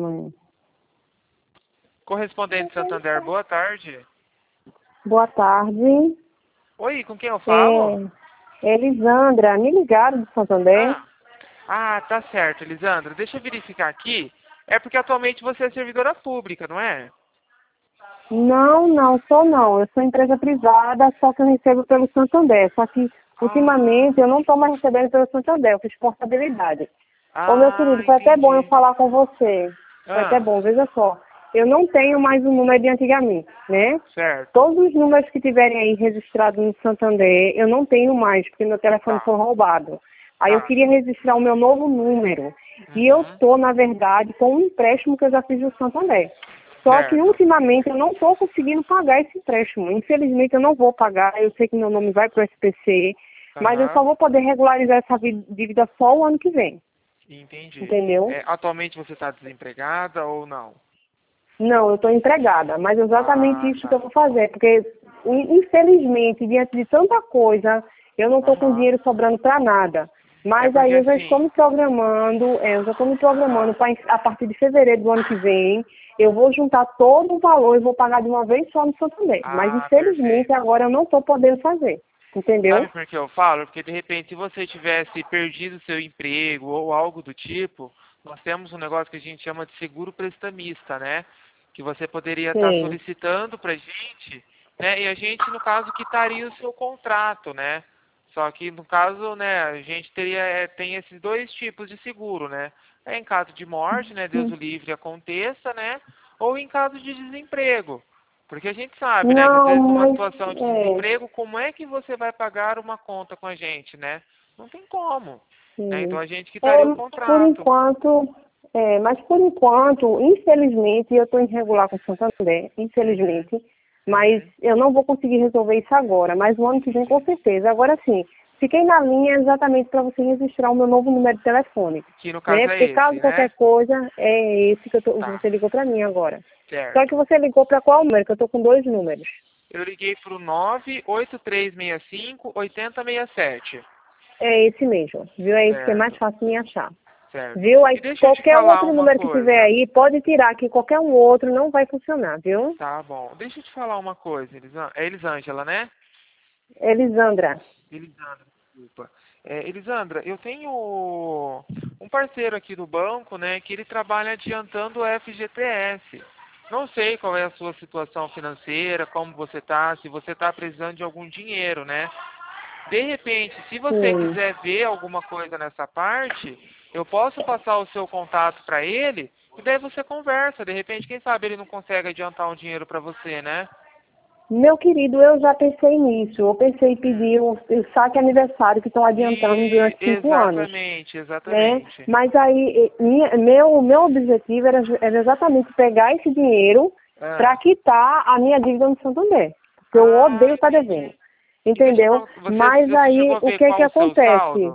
manhã. Correspondente Santander, boa tarde. Boa tarde. Oi, com quem eu falo? Elisandra, me ligaram do Santander? Tá certo, Elisandra. Deixa eu verificar aqui. É porque atualmente você é servidora pública, não é? Não sou não. Eu sou empresa privada, só que eu recebo pelo Santander. Só que, ultimamente, eu não estou mais recebendo pelo Santander. Eu fiz portabilidade. Ô, meu querido, foi até bom eu Entendi. falar com você. Foi até bom, veja só. Eu não tenho mais o número de antigamente, né? Certo. Todos os números que tiverem aí registrados no Santander, eu não tenho mais, porque meu telefone foi roubado. Aí eu queria registrar o meu novo número. E eu estou, na verdade, com um empréstimo que eu já fiz no Santander. Só que, ultimamente, eu não estou conseguindo pagar esse empréstimo. Infelizmente, eu não vou pagar. Eu sei que meu nome vai para o SPC, mas eu só vou poder regularizar essa dívida só o ano que vem. Entendi. Entendeu? Atualmente você está desempregada ou não? Não, eu estou empregada, mas é exatamente isso que eu vou fazer, porque, infelizmente, diante de tanta coisa, eu não estou com dinheiro sobrando para nada. Mas aí eu já estou me programando, para a partir de fevereiro do ano que vem, eu vou juntar todo o valor e vou pagar de uma vez só no Santander. Mas, infelizmente, agora eu não estou podendo fazer. Entendeu? Sabe por que eu falo? Porque, de repente, se você tivesse perdido seu emprego ou algo do tipo, nós temos um negócio que a gente chama de seguro prestamista, né? Que você poderia estar solicitando pra gente, né? E a gente, no caso, quitaria o seu contrato, né? Só que, no caso, né, a gente tem esses dois tipos de seguro, né? Em caso de morte, né, Deus o livre aconteça, né? Ou em caso de desemprego. Porque a gente sabe, né, que às vezes numa situação de desemprego, como é que você vai pagar uma conta com a gente, né? Não tem como. Né? Então a gente quitaria o contrato. Mas por enquanto, infelizmente, eu estou irregular com o Santander, infelizmente, mas eu não vou conseguir resolver isso agora, mas no ano que vem com certeza. Agora sim, fiquei na linha exatamente para você registrar o meu novo número de telefone. Que no caso Porque caso qualquer coisa, é esse que você ligou para mim agora. Certo. Só que você ligou para qual número? Que eu estou com 2 números. Eu liguei para o 98365-8067. É esse mesmo, viu? É esse que é mais fácil me achar. Certo. Viu? Aí qualquer outro número que coisa. tiver aí, pode tirar, que qualquer um outro não vai funcionar, viu? Tá bom. Deixa eu te falar uma coisa, É Elisângela, né? Elisandra. Elisandra, desculpa. Elisandra, eu tenho um parceiro aqui do banco, né, que ele trabalha adiantando o FGTS. Não sei qual é a sua situação financeira, como você tá, se você tá precisando de algum dinheiro, né? De repente, se você quiser ver alguma coisa nessa parte, eu posso passar o seu contato para ele e daí você conversa. De repente, quem sabe ele não consegue adiantar um dinheiro para você, né? Meu querido, eu já pensei nisso. Eu pensei em pedir o saque aniversário que estão adiantando durante 5 anos. Exatamente. Né? Mas aí, meu objetivo era exatamente pegar esse dinheiro para quitar a minha dívida no Santander. Porque eu odeio estar devendo. Entendeu? Mas aí, o que que acontece?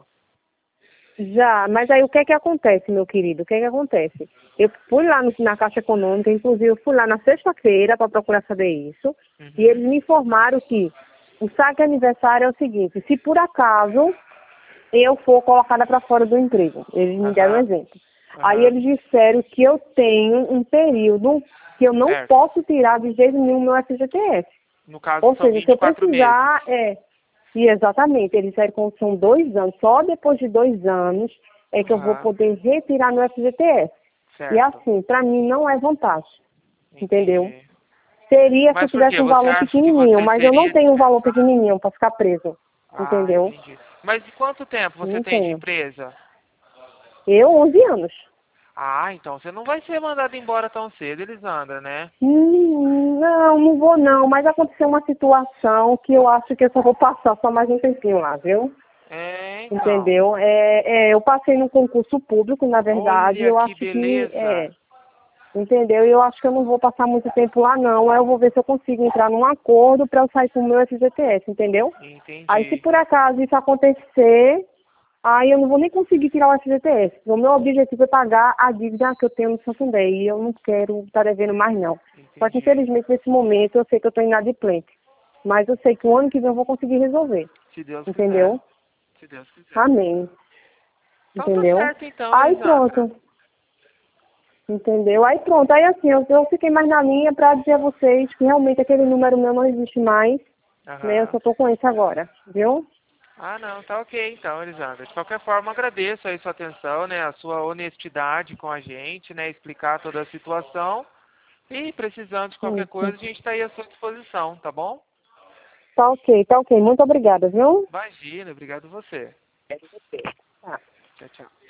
Mas aí o que acontece, meu querido? O que acontece? Eu fui lá na Caixa Econômica, inclusive eu fui lá na sexta-feira para procurar saber isso, e eles me informaram que o saque aniversário é o seguinte: se por acaso eu for colocada para fora do emprego, eles me deram um exemplo. Aí eles disseram que eu tenho um período que eu não posso tirar de jeito nenhum meu FGTS. No caso, ou são seja, se eu 24 precisar, meses. E exatamente, eles disseram que são 2 anos, só depois de 2 anos é que eu vou poder retirar meu FGTS. Certo. E assim, para mim não é vantagem, entendeu? Seria se eu tivesse um valor pequenininho, mas eu não tenho um valor pequenininho para ficar preso, entendeu? Entendi. Mas de quanto tempo você tem de empresa? Eu, 11 anos. Então você não vai ser mandado embora tão cedo, Elisandra, né? Não vou não, mas aconteceu uma situação que eu acho que eu só vou passar só mais um tempinho lá, viu? Então. Entendeu? Eu passei no concurso público, na verdade, Olha, eu que acho beleza. entendeu? E eu acho que eu não vou passar muito tempo lá não, aí eu vou ver se eu consigo entrar num acordo para eu sair com o meu FGTS, entendeu? Entendi. Aí se por acaso isso acontecer, aí eu não vou nem conseguir tirar o FGTS. O meu objetivo é pagar a dívida que eu tenho no Santander e eu não quero estar devendo mais não. Só que infelizmente nesse momento eu sei que eu estou inadimplente. Mas eu sei que o ano que vem eu vou conseguir resolver. Se Deus entendeu? quiser. Se Deus quiser. Amém. Então Entendeu? tá certo então, Aí Elisandra. pronto. Entendeu? Aí pronto, aí assim, eu fiquei mais na linha pra dizer a vocês que realmente aquele número meu não existe mais, né? Eu só tô com esse agora, viu? Ah, não, tá ok então, Elisandra. De qualquer forma, agradeço aí sua atenção, né, a sua honestidade com a gente, né, explicar toda a situação. E precisando de qualquer Isso. coisa, a gente está aí à sua disposição, tá bom? Tá ok. Muito obrigada, viu? Imagina, obrigado você. Tá. Tchau, tchau.